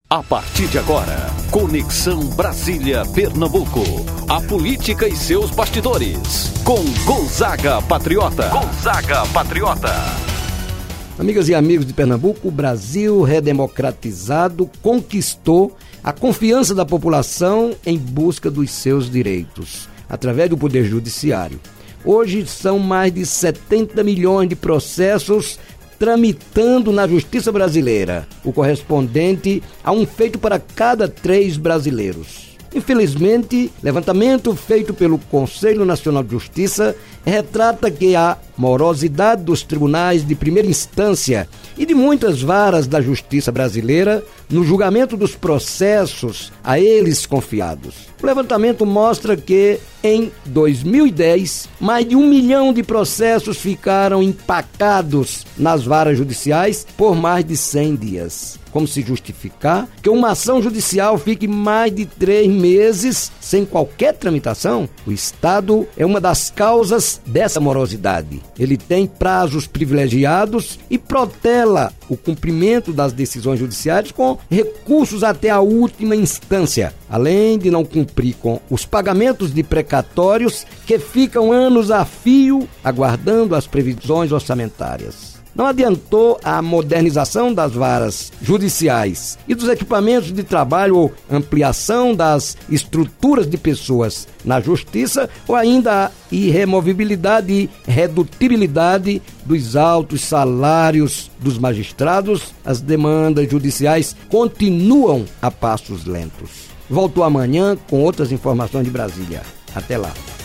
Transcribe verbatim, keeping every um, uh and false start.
A partir de agora, Conexão Brasília-Pernambuco. A política e seus bastidores. Com Gonzaga Patriota. Gonzaga Patriota. Amigas e amigos de Pernambuco, o Brasil redemocratizado conquistou a confiança da população em busca dos seus direitos, através do Poder Judiciário. Hoje são mais de setenta milhões de processos tramitando na Justiça Brasileira, o correspondente a um feito para cada três brasileiros. Infelizmente, levantamento feito pelo Conselho Nacional de Justiça retrata que a morosidade dos tribunais de primeira instância e de muitas varas da justiça brasileira no julgamento dos processos a eles confiados. O levantamento mostra que, em dois mil e dez, mais de um milhão de processos ficaram empacados nas varas judiciais por mais de cem dias. Como se justificar que uma ação judicial fique mais de três meses sem qualquer tramitação? O Estado é uma das causas dessa morosidade. Ele tem prazos privilegiados e protela o cumprimento das decisões judiciais com recursos até a última instância, além de não cumprir com os pagamentos de precatórios que ficam anos a fio aguardando as previsões orçamentárias. Não adiantou a modernização das varas judiciais e dos equipamentos de trabalho ou ampliação das estruturas de pessoas na justiça ou ainda a irremovibilidade e redutibilidade dos altos salários dos magistrados. As demandas judiciais continuam a passos lentos. Volto amanhã com outras informações de Brasília. Até lá.